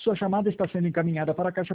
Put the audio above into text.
Sua chamada está sendo encaminhada para a caixa